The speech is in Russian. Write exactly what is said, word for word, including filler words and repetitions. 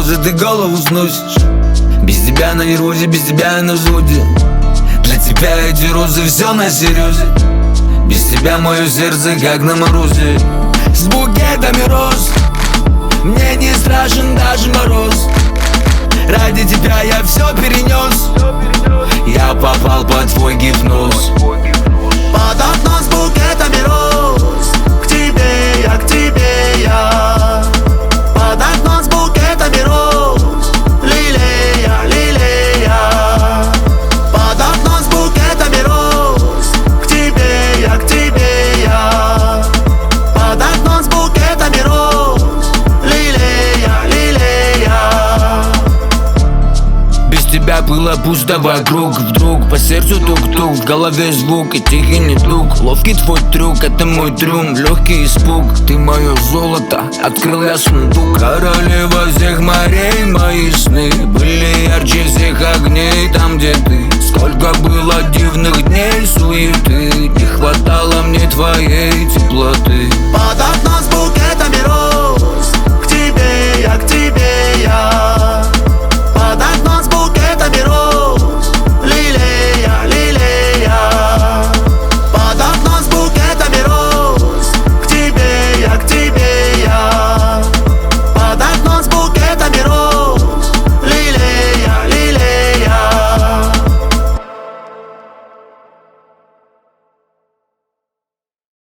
розы ты голову сносишь. Без тебя на нерозе, без тебя на взводе. Для тебя эти розы все на серьезе. Без тебя мое сердце как на морозе. С букетами роз мне не страшен даже мороз. Ради тебя я все перенес. Я попал под твой гипноз. Под окном с букетами роз. К тебе я, к тебе я. Под окном с букетами роз. Лилея, лилея. Под окном с букетами роз. К тебе я, к тебе я. Под окном с букетами роз. Лилея, лилея. Без тебя было пусто вокруг. Вдруг по сердцу тук-тук, в голове звук и тихий недуг. Ловкий твой трюк, это мой трюм, легкий испуг. Ты мое золото, открыл я сундук. Королева всех морей, мои сны были ярче всех огней там, где ты. Сколько было дивных дней суеты, не хватало мне твоей теплоты.